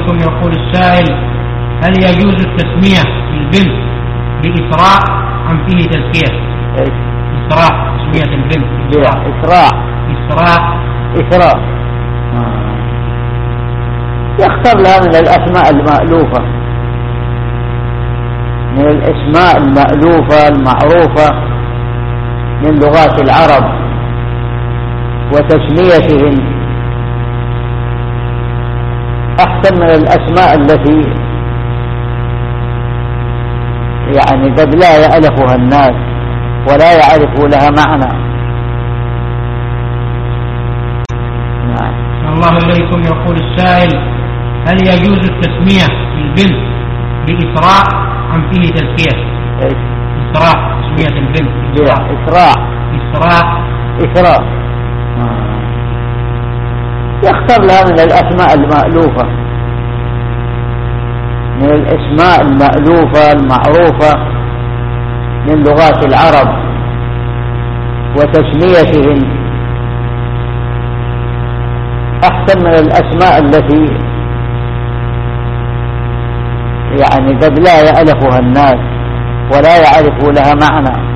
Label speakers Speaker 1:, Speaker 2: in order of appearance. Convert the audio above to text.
Speaker 1: عليكم. يقول السائل: هل يجوز التسمية للبنت بإسراء أم فيه تزكية؟ إسراء، تسمية البنت
Speaker 2: إسراء. يختار لها من الأسماء المألوفة، من الأسماء المألوفة المعروفة من لغات العرب وتسميتهم أحسن من الأسماء التي يعني قد لا يألفها الناس ولا يعرفوا لها معنى.
Speaker 1: نعم. الله إليكم. يقول السائل: هل يجوز التسمية للبنت بإسراء أم فيه تزكية؟ إسراء، تسمية البنت
Speaker 2: إسراء. يختار لها من الأسماء المألوفة، من الأسماء المألوفة المعروفة من لغات العرب وتسميتهم أحسن من الأسماء التي يعني قد لا يألفها الناس ولا يعرفوا لها معنى.